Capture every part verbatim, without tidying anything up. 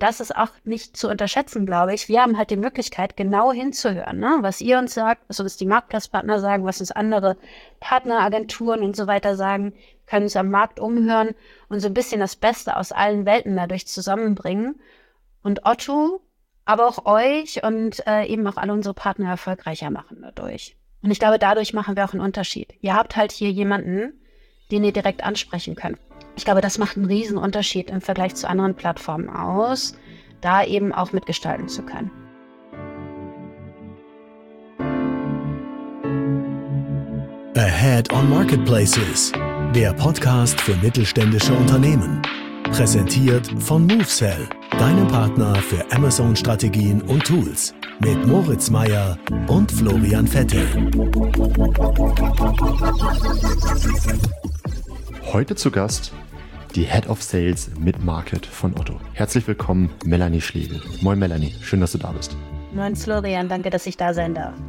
das ist auch nicht zu unterschätzen, glaube ich. Wir haben halt die Möglichkeit, genau hinzuhören, ne? Was ihr uns sagt, was uns die Marktplatzpartner sagen, was uns andere Partneragenturen und so weiter sagen, können uns am Markt umhören und so ein bisschen das Beste aus allen Welten dadurch zusammenbringen. Und Otto, aber auch euch und äh, eben auch alle unsere Partner erfolgreicher machen dadurch. Und ich glaube, dadurch machen wir auch einen Unterschied. Ihr habt halt hier jemanden, den ihr direkt ansprechen könnt. Ich glaube, das macht einen riesen Unterschied im Vergleich zu anderen Plattformen aus, da eben auch mitgestalten zu können. Ahead on Marketplaces, der Podcast für mittelständische Unternehmen. Präsentiert von MoveSell, deinem Partner für Amazon-Strategien und Tools. Mit Moritz Meyer und Florian Vettel. Heute zu Gast die Head of Sales Mid-Market von Otto. Herzlich willkommen, Melanie Schlegel. Moin Melanie, schön, dass du da bist. Moin Florian, danke, dass ich da sein darf.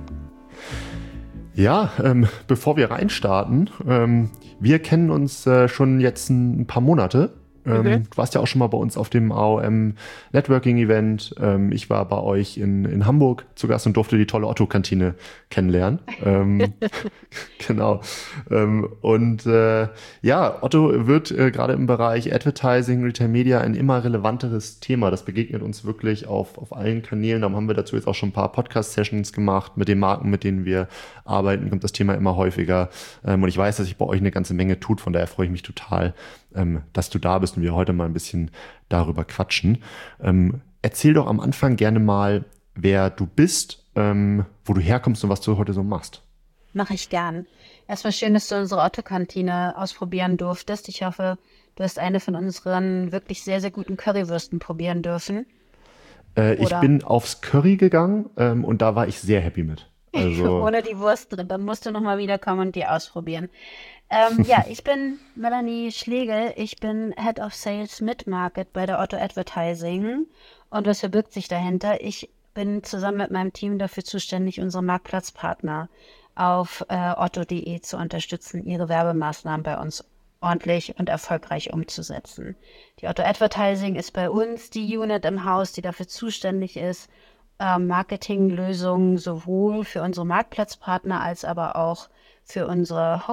Ja, ähm, bevor wir reinstarten, ähm, wir kennen uns äh, schon jetzt ein paar Monate. Ähm, mhm. Du warst ja auch schon mal bei uns auf dem A O M Networking Event. Ähm, ich war bei euch in, in Hamburg zu Gast und durfte die tolle Otto-Kantine kennenlernen. ähm, genau. Ähm, und äh, ja, Otto wird äh, gerade im Bereich Advertising, Retail Media ein immer relevanteres Thema. Das begegnet uns wirklich auf, auf allen Kanälen. Darum haben wir dazu jetzt auch schon ein paar Podcast-Sessions gemacht. Mit den Marken, mit denen wir arbeiten, kommt das Thema immer häufiger. Ähm, und ich weiß, dass sich bei euch eine ganze Menge tut. Von daher freue ich mich total, ähm, dass du da bist und wir heute mal ein bisschen darüber quatschen. Ähm, erzähl doch am Anfang gerne mal, wer du bist, ähm, wo du herkommst und was du heute so machst. Mache ich gern. Erstmal schön, dass du unsere Otto-Kantine ausprobieren durftest. Ich hoffe, du hast eine von unseren wirklich sehr, sehr guten Currywürsten probieren dürfen. Äh, ich bin aufs Curry gegangen ähm, und da war ich sehr happy mit. Also ohne die Wurst drin, dann musst du nochmal wiederkommen und die ausprobieren. Ähm, ja, ich bin Melanie Schlegel, ich bin Head of Sales Mid-Market bei der Otto Advertising. Und was verbirgt sich dahinter? Ich bin zusammen mit meinem Team dafür zuständig, unsere Marktplatzpartner auf äh, otto punkt de zu unterstützen, ihre Werbemaßnahmen bei uns ordentlich und erfolgreich umzusetzen. Die Otto Advertising ist bei uns die Unit im Haus, die dafür zuständig ist, äh, Marketinglösungen sowohl für unsere Marktplatzpartner als aber auch für unsere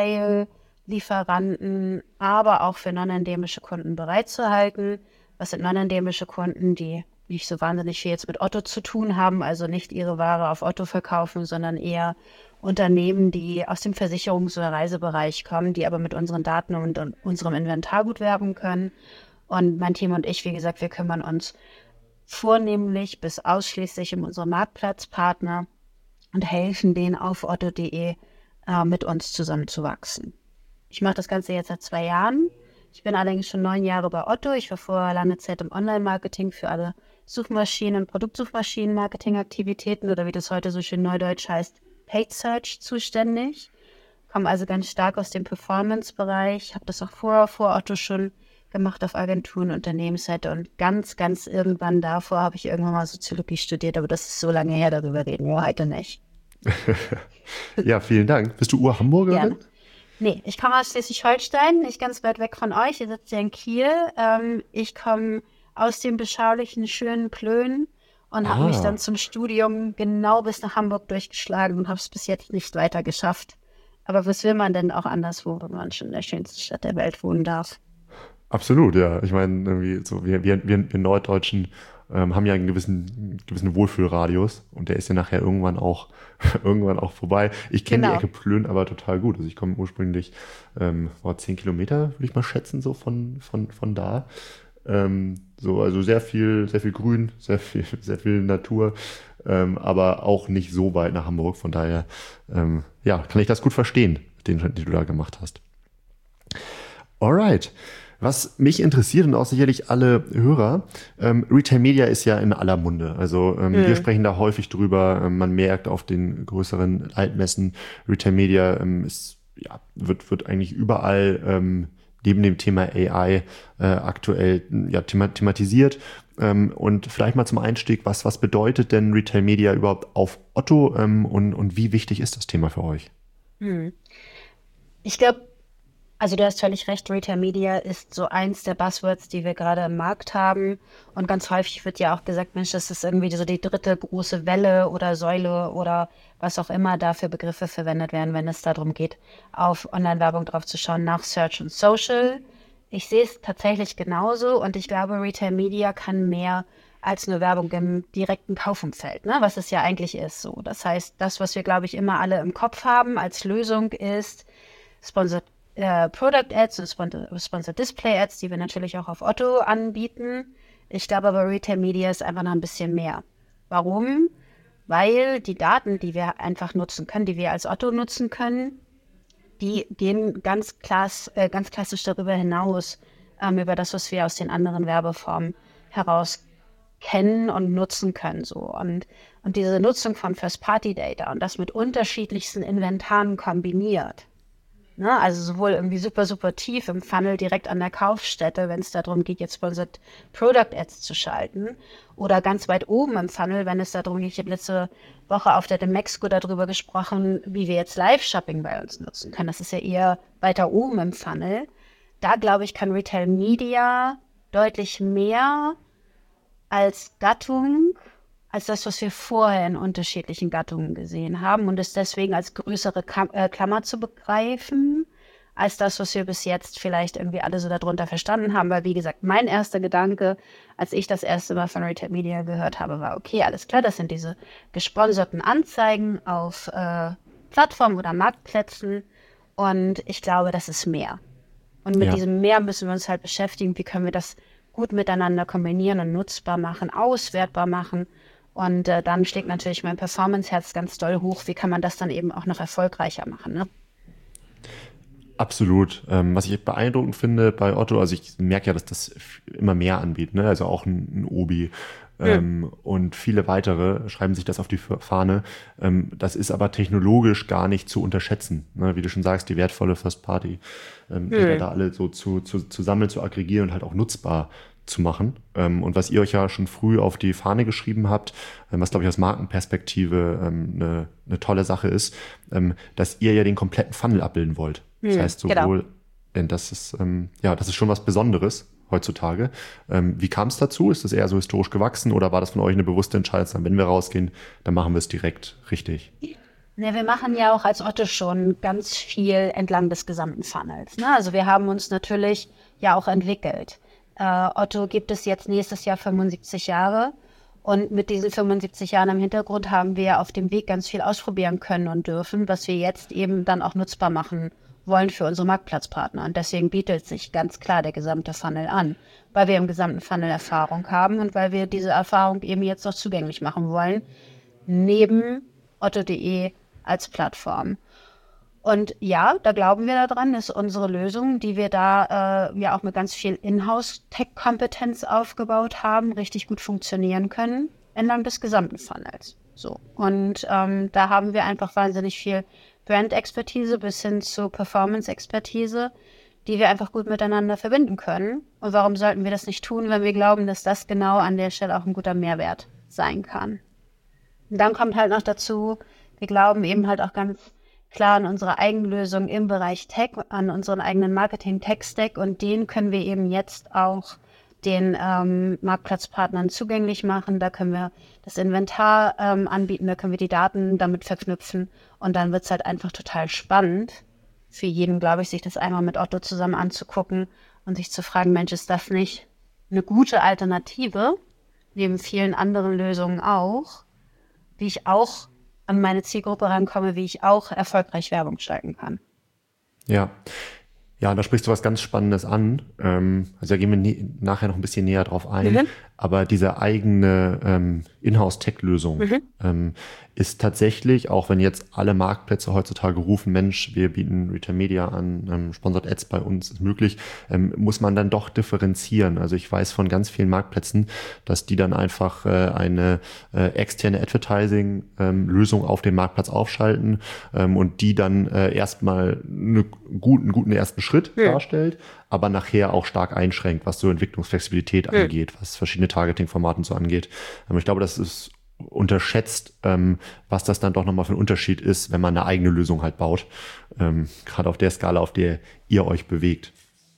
Wholesale-Lieferanten, aber auch für non-endemische Kunden bereitzuhalten. Was sind non-endemische Kunden, die nicht so wahnsinnig viel jetzt mit Otto zu tun haben, also nicht ihre Ware auf Otto verkaufen, sondern eher Unternehmen, die aus dem Versicherungs- oder Reisebereich kommen, die aber mit unseren Daten und unserem Inventar gut werben können. Und mein Team und ich, wie gesagt, wir kümmern uns vornehmlich bis ausschließlich um unsere Marktplatzpartner und helfen denen auf otto punkt de äh, mit uns zusammenzuwachsen. Ich mache das Ganze jetzt seit zwei Jahren. Ich bin allerdings schon neun Jahre bei Otto. Ich war vorher lange Zeit im Online-Marketing für alle Suchmaschinen- und Produktsuchmaschinen-Marketing-Aktivitäten oder wie das heute so schön neudeutsch heißt, Paid Search zuständig. Komme also ganz stark aus dem Performance-Bereich. Habe das auch vorher vor Otto schon gemacht auf Agenturen, Unternehmensseite und ganz, ganz irgendwann davor habe ich irgendwann mal Soziologie studiert, aber das ist so lange her, darüber reden wir heute nicht. Ja, vielen Dank. Bist du Ur-Hamburgerin? Gerne. Nee, ich komme aus Schleswig-Holstein, nicht ganz weit weg von euch. Ihr sitzt ja in Kiel. Ähm, ich komme aus dem beschaulichen, schönen Plön und Ah. habe mich dann zum Studium genau bis nach Hamburg durchgeschlagen und habe es bis jetzt nicht weiter geschafft. Aber was will man denn auch anderswo, wenn man schon in der schönsten Stadt der Welt wohnen darf? Absolut, ja. Ich meine, irgendwie so wir, wir, wir, wir Norddeutschen ähm, haben ja einen gewissen, gewissen Wohlfühlradius und der ist ja nachher irgendwann auch irgendwann auch vorbei. Ich kenne Genau. die Ecke Plön aber total gut. Also ich komme ursprünglich ähm, war zehn Kilometer, würde ich mal schätzen, so von, von, von da. Ähm, so, also sehr viel, sehr viel Grün, sehr viel, sehr viel Natur, ähm, aber auch nicht so weit nach Hamburg. Von daher, ähm, ja, kann ich das gut verstehen, den, den du da gemacht hast. Alright. Was mich interessiert und auch sicherlich alle Hörer, ähm, Retail Media ist ja in aller Munde. Also ähm, mhm. wir sprechen da häufig drüber. Ähm, man merkt auf den größeren Altmessen, Retail Media ähm, ist, ja, wird, wird eigentlich überall ähm, neben dem Thema A I äh, aktuell ja, thema- thematisiert. Ähm, und vielleicht mal zum Einstieg, was, was bedeutet denn Retail Media überhaupt auf Otto ähm, und, und wie wichtig ist das Thema für euch? Hm. Ich glaube, Also du hast völlig recht, Retail Media ist so eins der Buzzwords, die wir gerade im Markt haben. Und ganz häufig wird ja auch gesagt, Mensch, das ist irgendwie so die dritte große Welle oder Säule oder was auch immer da für Begriffe verwendet werden, wenn es darum geht, auf Online-Werbung drauf zu schauen, nach Search und Social. Ich sehe es tatsächlich genauso und ich glaube, Retail Media kann mehr als nur Werbung im direkten Kaufumfeld, ne? Was es ja eigentlich ist so. Das heißt, das, was wir, glaube ich, immer alle im Kopf haben als Lösung ist Sponsored äh, Product Ads und Sponsored, Sponsored Display Ads, die wir natürlich auch auf Otto anbieten. Ich glaube aber, Retail Media ist einfach noch ein bisschen mehr. Warum? Weil die Daten, die wir einfach nutzen können, die wir als Otto nutzen können, die gehen ganz, klass, äh, ganz klassisch darüber hinaus, ähm, über das, was wir aus den anderen Werbeformen heraus kennen und nutzen können. So. Und, und diese Nutzung von First-Party-Data und das mit unterschiedlichsten Inventaren kombiniert. Ne? Also sowohl irgendwie super, super tief im Funnel direkt an der Kaufstätte, wenn es darum geht, jetzt Sponsored Product Ads zu schalten, oder ganz weit oben im Funnel, wenn es darum geht, ich habe letzte Woche auf der Demexco darüber gesprochen, wie wir jetzt Live-Shopping bei uns nutzen können. Das ist ja eher weiter oben im Funnel. Da, glaube ich, kann Retail Media deutlich mehr als Gattung, als das, was wir vorher in unterschiedlichen Gattungen gesehen haben und es deswegen als größere Kam- äh, Klammer zu begreifen, als das, was wir bis jetzt vielleicht irgendwie alle so darunter verstanden haben. Weil, wie gesagt, mein erster Gedanke, als ich das erste Mal von Retail Media gehört habe, war, okay, alles klar, das sind diese gesponserten Anzeigen auf äh, Plattformen oder Marktplätzen und ich glaube, das ist mehr. Und mit Ja. diesem Mehr müssen wir uns halt beschäftigen, wie können wir das gut miteinander kombinieren und nutzbar machen, auswertbar machen. Und äh, dann schlägt natürlich mein Performance-Herz ganz doll hoch. Wie kann man das dann eben auch noch erfolgreicher machen, ne? Absolut. Ähm, was ich beeindruckend finde bei Otto, also ich merke ja, dass das immer mehr anbietet, ne? Also auch ein, ein Obi ähm, mhm. und viele weitere schreiben sich das auf die Fahne. Ähm, das ist aber technologisch gar nicht zu unterschätzen, ne? Wie du schon sagst, die wertvolle First Party, ähm, mhm. die da alle so zu, zu, zu sammeln, zu aggregieren und halt auch nutzbar zu machen. Ähm, und was ihr euch ja schon früh auf die Fahne geschrieben habt, ähm, was glaube ich aus Markenperspektive ähm, eine, eine tolle Sache ist, ähm, dass ihr ja den kompletten Funnel abbilden wollt. Das hm, heißt sowohl, genau. das ist ähm, ja, das ist schon was Besonderes heutzutage. Ähm, wie kam es dazu? Ist das eher so historisch gewachsen oder war das von euch eine bewusste Entscheidung? Wenn wir rausgehen, dann machen wir es direkt richtig. Ne, wir machen ja auch als Otto schon ganz viel entlang des gesamten Funnels. Ne? Also wir haben uns natürlich ja auch entwickelt. Uh, Otto gibt es jetzt nächstes Jahr fünfundsiebzig Jahre und mit diesen fünfundsiebzig Jahren im Hintergrund haben wir auf dem Weg ganz viel ausprobieren können und dürfen, was wir jetzt eben dann auch nutzbar machen wollen für unsere Marktplatzpartner. Und deswegen bietet sich ganz klar der gesamte Funnel an, weil wir im gesamten Funnel Erfahrung haben und weil wir diese Erfahrung eben jetzt noch zugänglich machen wollen, neben otto punkt de als Plattform. Und ja, da glauben wir daran, ist unsere Lösung, die wir da äh, ja auch mit ganz viel Inhouse-Tech-Kompetenz aufgebaut haben, richtig gut funktionieren können, entlang des gesamten Funnels. So. Und ähm, da haben wir einfach wahnsinnig viel Brand-Expertise bis hin zu Performance-Expertise, die wir einfach gut miteinander verbinden können. Und warum sollten wir das nicht tun, wenn wir glauben, dass das genau an der Stelle auch ein guter Mehrwert sein kann? Und dann kommt halt noch dazu, wir glauben eben halt auch ganz klar an unsere Eigenlösung im Bereich Tech, an unseren eigenen Marketing-Tech-Stack und den können wir eben jetzt auch den ähm, Marktplatzpartnern zugänglich machen. Da können wir das Inventar ähm, anbieten, da können wir die Daten damit verknüpfen und dann wird es halt einfach total spannend für jeden, glaube ich, sich das einmal mit Otto zusammen anzugucken und sich zu fragen, Mensch, ist das nicht eine gute Alternative, neben vielen anderen Lösungen auch, wie ich auch an meine Zielgruppe rankomme, wie ich auch erfolgreich Werbung schalten kann. Ja, ja, da sprichst du was ganz Spannendes an. Ähm, also da gehen wir nie, nachher noch ein bisschen näher drauf ein. Mhm. Aber diese eigene ähm, Inhouse-Tech-Lösung mhm. ähm, ist tatsächlich, auch wenn jetzt alle Marktplätze heutzutage rufen, Mensch, wir bieten Retail Media an, ähm, Sponsored Ads bei uns ist möglich, ähm, muss man dann doch differenzieren. Also ich weiß von ganz vielen Marktplätzen, dass die dann einfach äh, eine äh, externe Advertising-Lösung ähm, auf dem Marktplatz aufschalten ähm, und die dann äh, erstmal eine guten, einen guten ersten Schritt mhm. darstellt, aber nachher auch stark einschränkt, was so Entwicklungsflexibilität mhm. angeht, was verschiedene Targeting-Formaten so angeht. Ähm, ich glaube, das ist unterschätzt, ähm, was das dann doch nochmal für ein Unterschied ist, wenn man eine eigene Lösung halt baut. Ähm, gerade auf der Skala, auf der ihr euch bewegt.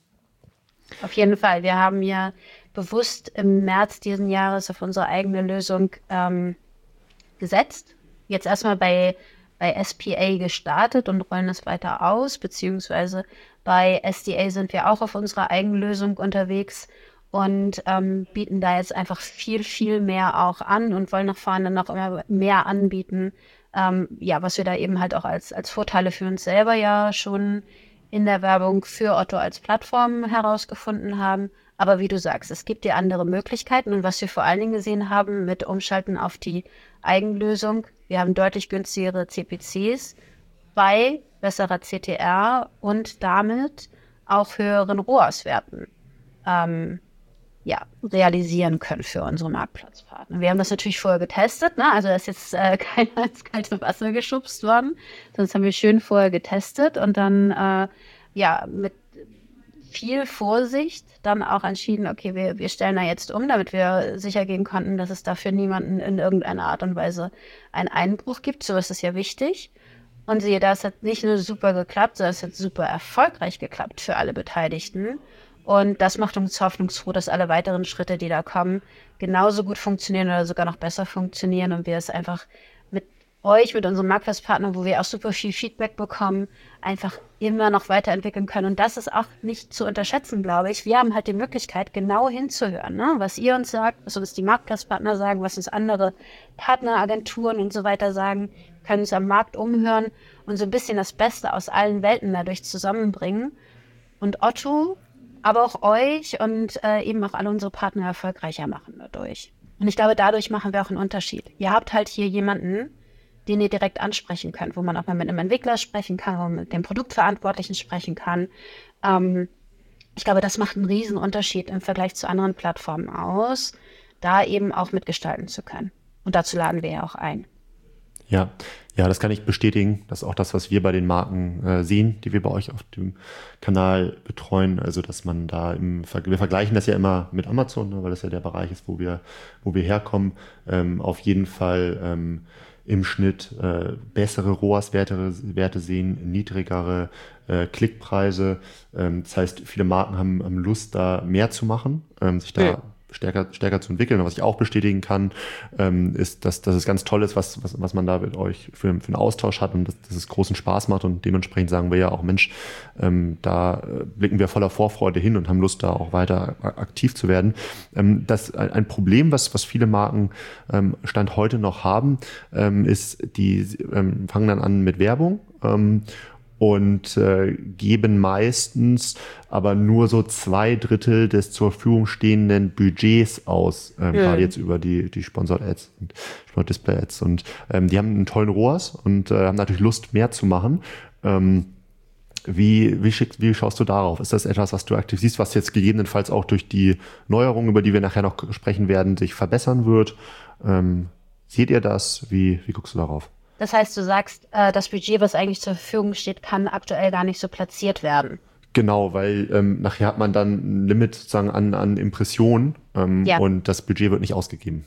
Auf jeden Fall. Wir haben ja bewusst im März diesen Jahres auf unsere eigene Lösung ähm, gesetzt. Jetzt erstmal bei, bei S P A gestartet und rollen es weiter aus, beziehungsweise bei S D A sind wir auch auf unserer eigenen Lösung unterwegs und ähm, bieten da jetzt einfach viel, viel mehr auch an und wollen nach vorne noch immer mehr anbieten. Ähm, ja, was wir da eben halt auch als, als Vorteile für uns selber ja schon in der Werbung für Otto als Plattform herausgefunden haben. Aber wie du sagst, es gibt ja andere Möglichkeiten. Und was wir vor allen Dingen gesehen haben mit Umschalten auf die Eigenlösung, wir haben deutlich günstigere C P Cs bei besserer C T R und damit auch höheren R O A S-Werten ähm, ja, realisieren können für unsere Marktplatzpartner. Wir haben das natürlich vorher getestet, ne? Also da ist jetzt äh, keiner ins kalte Wasser geschubst worden, sonst haben wir schön vorher getestet und dann äh, ja mit viel Vorsicht dann auch entschieden, okay, wir, wir stellen da jetzt um, damit wir sicher gehen konnten, dass es dafür niemanden in irgendeiner Art und Weise einen Einbruch gibt. So ist es ja wichtig. Und siehe, das hat nicht nur super geklappt, sondern es hat super erfolgreich geklappt für alle Beteiligten. Und das macht uns hoffnungsfroh, dass alle weiteren Schritte, die da kommen, genauso gut funktionieren oder sogar noch besser funktionieren und wir es einfach mit euch, mit unserem Marktplatzpartner, wo wir auch super viel Feedback bekommen, einfach immer noch weiterentwickeln können. Und das ist auch nicht zu unterschätzen, glaube ich. Wir haben halt die Möglichkeit, genau hinzuhören, ne? Was ihr uns sagt, was uns die Marktplatzpartner sagen, was uns andere Partneragenturen und so weiter sagen, wir können uns am Markt umhören und so ein bisschen das Beste aus allen Welten dadurch zusammenbringen. Und Otto, aber auch euch und äh, eben auch alle unsere Partner erfolgreicher machen dadurch. Und ich glaube, dadurch machen wir auch einen Unterschied. Ihr habt halt hier jemanden, den ihr direkt ansprechen könnt, wo man auch mal mit einem Entwickler sprechen kann, wo man mit dem Produktverantwortlichen sprechen kann. Ähm, ich glaube, das macht einen riesen Unterschied im Vergleich zu anderen Plattformen aus, da eben auch mitgestalten zu können. Und dazu laden wir ja auch ein. Ja, ja, das kann ich bestätigen. Das ist auch das, was wir bei den Marken äh, sehen, die wir bei euch auf dem Kanal betreuen. Also, dass man da im Ver- wir vergleichen das ja immer mit Amazon, ne, weil das ja der Bereich ist, wo wir, wo wir herkommen. Ähm, auf jeden Fall ähm, im Schnitt äh, bessere R O A S-Werte Werte sehen, niedrigere äh, Klickpreise. Ähm, das heißt, viele Marken haben, haben Lust, da mehr zu machen, ähm, sich da ja. stärker, stärker zu entwickeln. Und was ich auch bestätigen kann, ähm, ist, dass, dass es ganz toll ist, was, was, was man da mit euch für, für einen Austausch hat und dass, dass es großen Spaß macht. Und dementsprechend sagen wir ja auch, Mensch, ähm, da blicken wir voller Vorfreude hin und haben Lust, da auch weiter aktiv zu werden. Ähm, das ein Problem, was, was viele Marken ähm, Stand heute noch haben, ähm, ist, die ähm, fangen dann an mit Werbung. Ähm, und äh, geben meistens aber nur so zwei Drittel des zur Verfügung stehenden Budgets aus, ähm, ja. gerade jetzt über die die Sponsored Ads und Sponsored Display Ads. Und ähm, die haben einen tollen R O A S und äh, haben natürlich Lust, mehr zu machen. Ähm, wie, wie, schick, wie schaust du darauf? Ist das etwas, was du aktiv siehst, was jetzt gegebenenfalls auch durch die Neuerungen, über die wir nachher noch sprechen werden, sich verbessern wird? Ähm, seht ihr das? Wie, wie guckst du darauf? Das heißt, du sagst, äh, das Budget, was eigentlich zur Verfügung steht, kann aktuell gar nicht so platziert werden. Genau, weil ähm, nachher hat man dann ein Limit sozusagen an, an Impressionen ähm, ja. und das Budget wird nicht ausgegeben.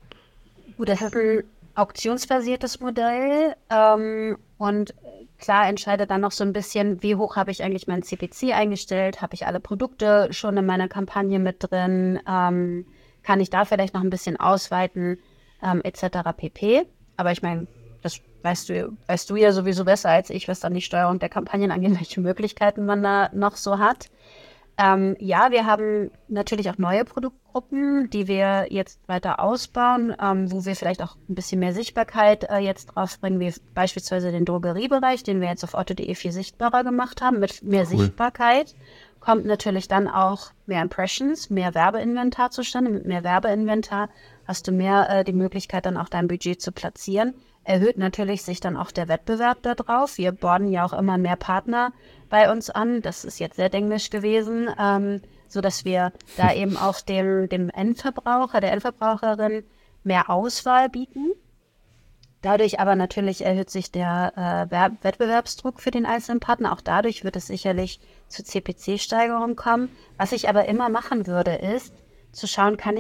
Gut, das ist ein auktionsbasiertes Modell ähm, und klar entscheidet dann noch so ein bisschen, wie hoch habe ich eigentlich meinen C P C eingestellt, habe ich alle Produkte schon in meiner Kampagne mit drin, ähm, kann ich da vielleicht noch ein bisschen ausweiten, ähm, et cetera pp. Aber ich meine, das weißt du, weißt du ja sowieso besser als ich, was dann die Steuerung der Kampagnen angeht, welche Möglichkeiten man da noch so hat. Ähm, ja, wir haben natürlich auch neue Produktgruppen, die wir jetzt weiter ausbauen, ähm, wo wir vielleicht auch ein bisschen mehr Sichtbarkeit äh, jetzt draufbringen, wie beispielsweise den Drogeriebereich, den wir jetzt auf otto punkt de viel sichtbarer gemacht haben. Mit mehr cool. Sichtbarkeit kommt natürlich dann auch mehr Impressions, mehr Werbeinventar zustande. Mit mehr Werbeinventar hast du mehr äh, die Möglichkeit, dann auch dein Budget zu platzieren. Erhöht natürlich sich dann auch der Wettbewerb da drauf. Wir borden ja auch immer mehr Partner bei uns an. Das ist jetzt sehr englisch gewesen, ähm, so dass wir da eben auch dem, dem Endverbraucher, der Endverbraucherin mehr Auswahl bieten. Dadurch aber natürlich erhöht sich der äh, Wettbewerbsdruck für den einzelnen Partner. Auch dadurch wird es sicherlich zu C P C-Steigerungen kommen. Was ich aber immer machen würde, ist zu schauen, kann ich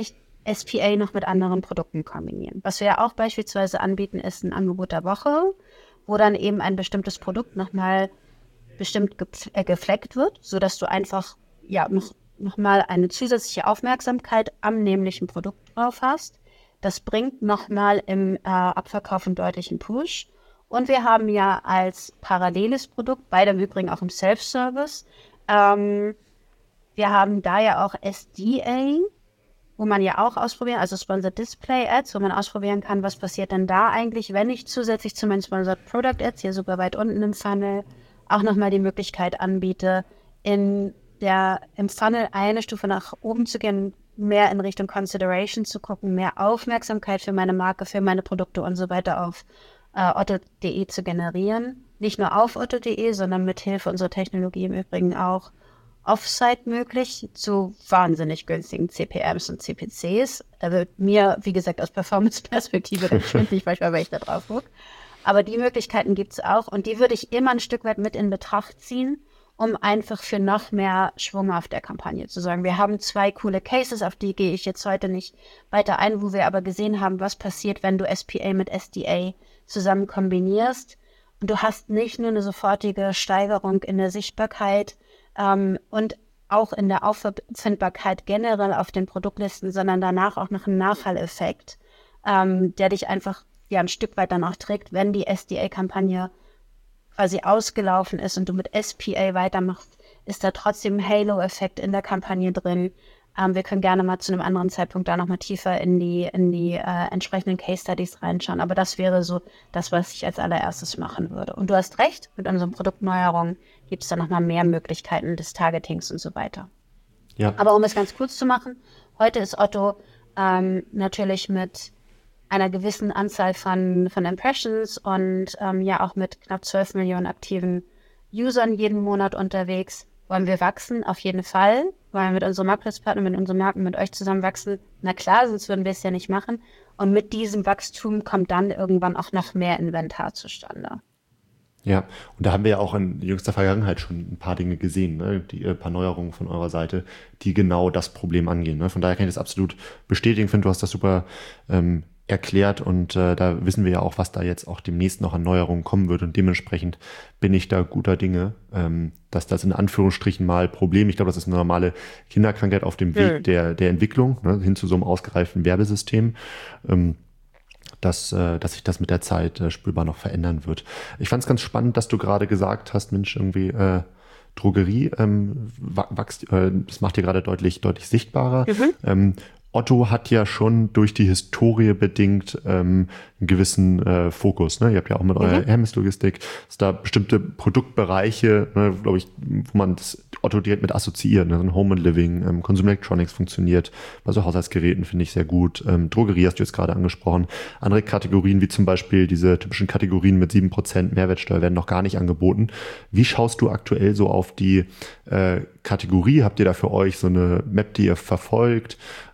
S P A noch mit anderen Produkten kombinieren. Was wir ja auch beispielsweise anbieten, ist ein Angebot der Woche, wo dann eben ein bestimmtes Produkt nochmal bestimmt ge- äh, gefleckt wird, sodass du einfach ja noch, noch mal eine zusätzliche Aufmerksamkeit am nämlichen Produkt drauf hast. Das bringt nochmal im äh, Abverkauf einen deutlichen Push. Und wir haben ja als paralleles Produkt, beide im Übrigen auch im Self-Service, ähm, wir haben da ja auch S D A, wo man ja auch ausprobieren, also Sponsored Display Ads, wo man ausprobieren kann, was passiert denn da eigentlich, wenn ich zusätzlich zu meinen Sponsored Product Ads, hier super weit unten im Funnel, auch nochmal die Möglichkeit anbiete, in der, im Funnel eine Stufe nach oben zu gehen, mehr in Richtung Consideration zu gucken, mehr Aufmerksamkeit für meine Marke, für meine Produkte und so weiter auf äh, otto punkt de zu generieren. Nicht nur auf otto punkt de, sondern mit Hilfe unserer Technologie im Übrigen auch Offsite möglich zu wahnsinnig günstigen C P Ms und C P Cs. Da wird mir, wie gesagt, aus Performance-Perspektive ganz schwindelig, manchmal, wenn ich da drauf gucke. Aber die Möglichkeiten gibt es auch und die würde ich immer ein Stück weit mit in Betracht ziehen, um einfach für noch mehr Schwung auf der Kampagne zu sorgen. Wir haben zwei coole Cases, auf die gehe ich jetzt heute nicht weiter ein, wo wir aber gesehen haben, was passiert, wenn du S P A mit S D A zusammen kombinierst. Und du hast nicht nur eine sofortige Steigerung in der Sichtbarkeit ähm, und auch in der Auffindbarkeit generell auf den Produktlisten, sondern danach auch noch einen Nachhalleffekt, ähm, der dich einfach ja ein Stück weit dann auch trägt, wenn die S D A-Kampagne quasi ausgelaufen ist und du mit S P A weitermachst, ist da trotzdem ein Halo-Effekt in der Kampagne drin. Ähm, wir können gerne mal zu einem anderen Zeitpunkt da nochmal tiefer in die, in die äh, entsprechenden Case-Studies reinschauen. Aber das wäre so das, was ich als allererstes machen würde. Und du hast recht, mit unseren Produktneuerungen gibt es da nochmal mehr Möglichkeiten des Targetings und so weiter. Ja. Aber um es ganz kurz zu machen, heute ist Otto ähm, natürlich mit einer gewissen Anzahl von, von Impressions und ähm, ja auch mit knapp zwölf Millionen aktiven Usern jeden Monat unterwegs. Wollen wir wachsen? Auf jeden Fall. Wollen wir mit unserem Marktplatzpartner, mit unseren Marken, mit euch zusammen wachsen? Na klar, sonst würden wir es ja nicht machen. Und mit diesem Wachstum kommt dann irgendwann auch noch mehr Inventar zustande. Ja, und da haben wir ja auch in jüngster Vergangenheit schon ein paar Dinge gesehen, ne? Die ein paar Neuerungen von eurer Seite, die genau das Problem angehen. Ne? Von daher kann ich das absolut bestätigen. Ich finde, du hast das super ähm, erklärt und äh, da wissen wir ja auch, was da jetzt auch demnächst noch an Neuerungen kommen wird und dementsprechend bin ich da guter Dinge, ähm, dass das in Anführungsstrichen mal Problem, ich glaube, das ist eine normale Kinderkrankheit auf dem Weg mhm. der der Entwicklung, ne? Hin zu so einem ausgereiften Werbesystem, ähm, dass, äh, dass sich das mit der Zeit äh, spürbar noch verändern wird. Ich fand es ganz spannend, dass du gerade gesagt hast, Mensch, irgendwie äh, Drogerie ähm, wächst, äh, das macht ihr gerade deutlich deutlich sichtbarer. Mhm. Ähm, Otto hat ja schon durch die Historie bedingt ähm, einen gewissen äh, Fokus. Ne? Ihr habt ja auch mit eurer mhm. Hermes-Logistik, dass da bestimmte Produktbereiche, ne, glaube ich, wo man das Otto direkt mit assoziiert. Ne? Home and Living, ähm, Consumer Electronics funktioniert, bei so Haushaltsgeräten finde ich sehr gut. Ähm, Drogerie hast du jetzt gerade angesprochen. Andere Kategorien, wie zum Beispiel diese typischen Kategorien mit sieben Prozent Mehrwertsteuer, werden noch gar nicht angeboten. Wie schaust du aktuell so auf die äh, Kategorie? Habt ihr da für euch so eine Map, die ihr verfolgt?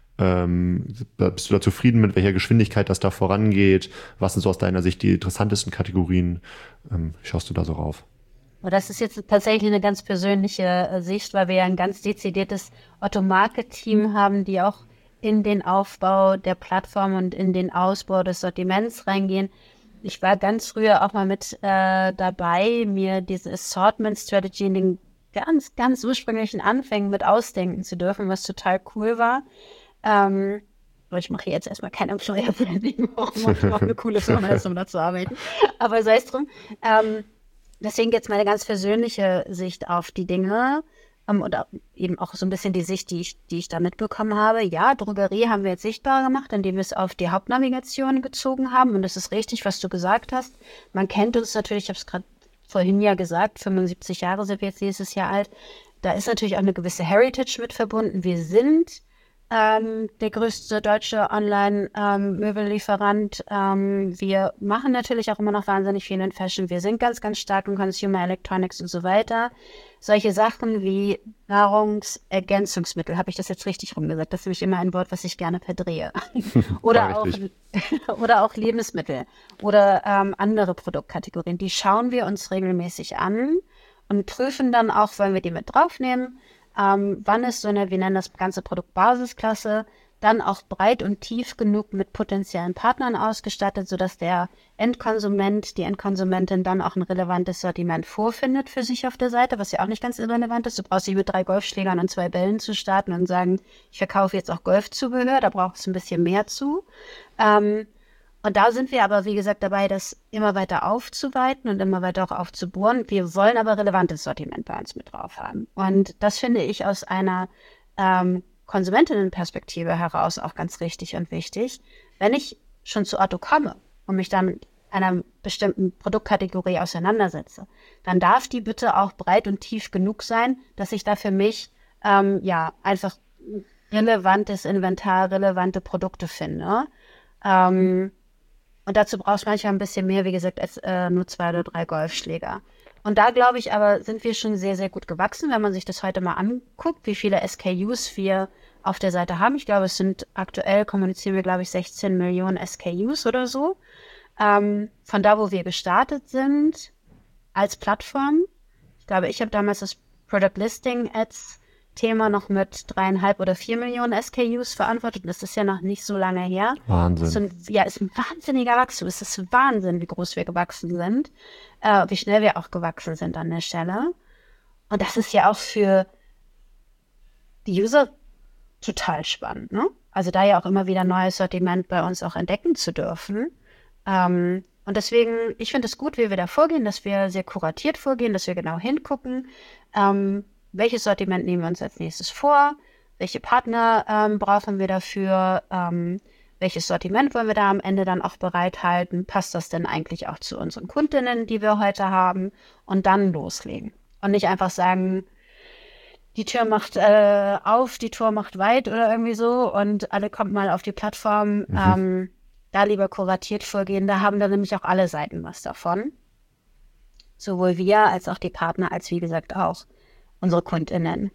Ähm, bist du da zufrieden, mit welcher Geschwindigkeit das da vorangeht? Was sind so aus deiner Sicht die interessantesten Kategorien? Ähm, wie schaust du da so rauf? Das ist jetzt tatsächlich eine ganz persönliche äh, Sicht, weil wir ja ein ganz dezidiertes Otto-Market-Team haben, die auch in den Aufbau der Plattform und in den Ausbau des Sortiments reingehen. Ich war ganz früher auch mal mit äh, dabei, mir diese Assortment-Strategy in den ganz, ganz ursprünglichen Anfängen mit ausdenken zu dürfen, was total cool war. Ähm, ich mache jetzt erstmal kein Employer-Branding, um auch eine coole Firma ist, um da zu arbeiten. Aber sei es drum. Ähm, deswegen jetzt meine ganz persönliche Sicht auf die Dinge ähm, und auch, eben auch so ein bisschen die Sicht, die ich, die ich da mitbekommen habe. Ja, Drogerie haben wir jetzt sichtbar gemacht, indem wir es auf die Hauptnavigation gezogen haben. Und das ist richtig, was du gesagt hast. Man kennt uns natürlich, ich habe es gerade vorhin ja gesagt, fünfundsiebzig Jahre sind wir jetzt dieses Jahr alt. Da ist natürlich auch eine gewisse Heritage mit verbunden. Wir sind Ähm, der größte deutsche Online-Möbellieferant. Ähm, wir machen natürlich auch immer noch wahnsinnig viel in Fashion. Wir sind ganz, ganz stark in Consumer Electronics und so weiter. Solche Sachen wie Nahrungsergänzungsmittel, habe ich das jetzt richtig rumgesagt? Das ist nämlich immer ein Wort, was ich gerne verdrehe. oder, auch, oder auch Lebensmittel oder ähm, andere Produktkategorien. Die schauen wir uns regelmäßig an und prüfen dann auch, wollen wir die mit draufnehmen. Ähm, wann ist so eine, wir nennen das ganze Produkt Basisklasse, dann auch breit und tief genug mit potenziellen Partnern ausgestattet, sodass der Endkonsument, die Endkonsumentin dann auch ein relevantes Sortiment vorfindet für sich auf der Seite, was ja auch nicht ganz irrelevant ist. Du brauchst nicht mit drei Golfschlägern und zwei Bällen zu starten und sagen, ich verkaufe jetzt auch Golfzubehör, da braucht es ein bisschen mehr zu. Ähm, Und da sind wir aber, wie gesagt, dabei, das immer weiter aufzuweiten und immer weiter auch aufzubohren. Wir wollen aber relevantes Sortiment bei uns mit drauf haben. Und das finde ich aus einer ähm, Konsumentinnenperspektive heraus auch ganz richtig und wichtig. Wenn ich schon zu Otto komme und mich dann mit einer bestimmten Produktkategorie auseinandersetze, dann darf die bitte auch breit und tief genug sein, dass ich da für mich ähm, ja einfach relevantes Inventar, relevante Produkte finde. Ähm, Und dazu brauchst du manchmal ein bisschen mehr, wie gesagt, als äh, nur zwei oder drei Golfschläger. Und da, glaube ich, aber sind wir schon sehr, sehr gut gewachsen, wenn man sich das heute mal anguckt, wie viele S K Us wir auf der Seite haben. Ich glaube, es sind aktuell, kommunizieren wir, glaube ich, sechzehn Millionen S K Us oder so. Ähm, von da, wo wir gestartet sind, als Plattform. Ich glaube, ich habe damals das Product Listing Ads Thema noch mit dreieinhalb oder vier Millionen S K Us verantwortet. Das ist ja noch nicht so lange her. Wahnsinn. So ein, ja, ist ein wahnsinniger Wachstum. Es ist Wahnsinn, wie groß wir gewachsen sind, äh, wie schnell wir auch gewachsen sind an der Stelle. Und das ist ja auch für die User total spannend, ne? Also da ja auch immer wieder neues Sortiment bei uns auch entdecken zu dürfen. Ähm, und deswegen, ich finde es gut, wie wir da vorgehen, dass wir sehr kuratiert vorgehen, dass wir genau hingucken, ähm, welches Sortiment nehmen wir uns als nächstes vor, welche Partner ähm, brauchen wir dafür, ähm, welches Sortiment wollen wir da am Ende dann auch bereithalten, passt das denn eigentlich auch zu unseren Kundinnen, die wir heute haben, und dann loslegen. Und nicht einfach sagen, die Tür macht äh, auf, die Tür macht weit oder irgendwie so und alle kommt mal auf die Plattform. Mhm. Ähm, da lieber kuratiert vorgehen, da haben dann nämlich auch alle Seiten was davon. Sowohl wir als auch die Partner, als wie gesagt auch unsere KundInnen.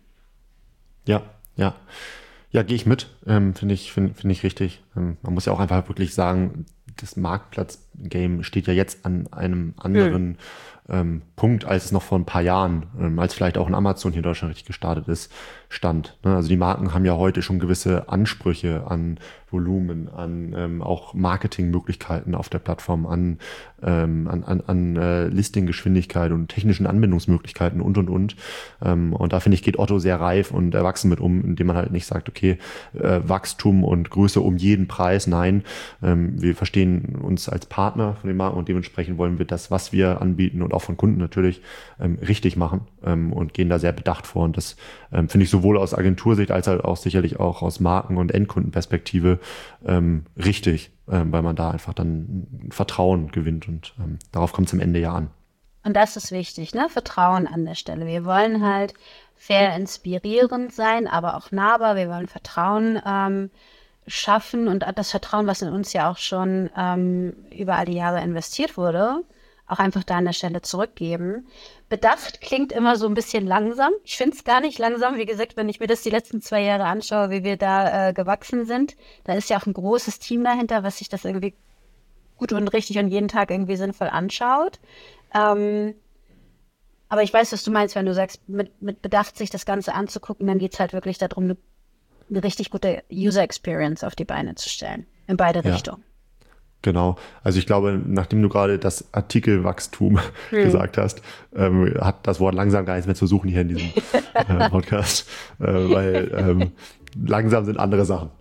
Ja, ja. Ja, gehe ich mit. Ähm, finde ich, finde find ich richtig. Ähm, man muss ja auch einfach wirklich sagen, das Marktplatz-Game steht ja jetzt an einem anderen hm. ähm, Punkt, als es noch vor ein paar Jahren, ähm, als vielleicht auch ein Amazon hier in Deutschland richtig gestartet ist, stand. Ne? Also die Marken haben ja heute schon gewisse Ansprüche an Volumen, an ähm, auch Marketingmöglichkeiten auf der Plattform, an, ähm, an, an, an äh, Listinggeschwindigkeit und technischen Anbindungsmöglichkeiten und, und, und. Ähm, und da finde ich, geht Otto sehr reif und erwachsen mit um, indem man halt nicht sagt, okay, äh, Wachstum und Größe um jeden Preis. Nein, ähm, wir verstehen uns als Partner von den Marken und dementsprechend wollen wir das, was wir anbieten und auch von Kunden natürlich, ähm, richtig machen ähm, und gehen da sehr bedacht vor. Und das ähm, finde ich sowohl aus Agentursicht als halt auch sicherlich auch aus Marken- und Endkundenperspektive ähm, richtig, ähm, weil man da einfach dann Vertrauen gewinnt und ähm, darauf kommt es am Ende ja an. Und das ist wichtig, ne? Vertrauen an der Stelle. Wir wollen halt fair inspirierend sein, aber auch nahbar. Wir wollen Vertrauen ähm, schaffen und das Vertrauen, was in uns ja auch schon ähm, über all die Jahre investiert wurde, auch einfach da an der Stelle zurückgeben. Bedacht klingt immer so ein bisschen langsam. Ich finde es gar nicht langsam. Wie gesagt, wenn ich mir das die letzten zwei Jahre anschaue, wie wir da äh, gewachsen sind, da ist ja auch ein großes Team dahinter, was sich das irgendwie gut und richtig und jeden Tag irgendwie sinnvoll anschaut. Ähm, aber ich weiß, was du meinst, wenn du sagst, mit, mit Bedacht sich das Ganze anzugucken, dann geht es halt wirklich darum, eine, eine richtig gute User Experience auf die Beine zu stellen. In beide ja. Richtungen. Genau. Also ich glaube, nachdem du gerade das Artikelwachstum hm. gesagt hast, ähm, hat das Wort langsam gar nichts mehr zu suchen hier in diesem äh, Podcast, äh, weil ähm, langsam sind andere Sachen.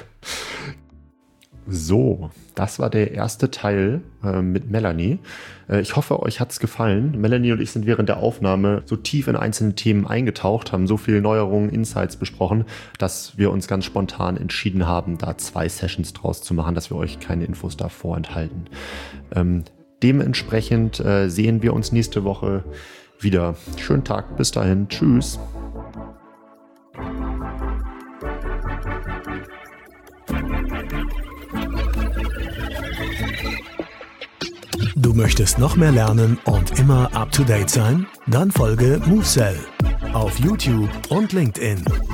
So, das war der erste Teil äh, mit Melanie. Äh, ich hoffe, euch hat's gefallen. Melanie und ich sind während der Aufnahme so tief in einzelne Themen eingetaucht, haben so viele Neuerungen, Insights besprochen, dass wir uns ganz spontan entschieden haben, da zwei Sessions draus zu machen, dass wir euch keine Infos da vorenthalten. Ähm, dementsprechend äh, sehen wir uns nächste Woche wieder. Schönen Tag, bis dahin. Tschüss. Du möchtest noch mehr lernen und immer up to date sein? Dann folge MoveSell auf YouTube und LinkedIn.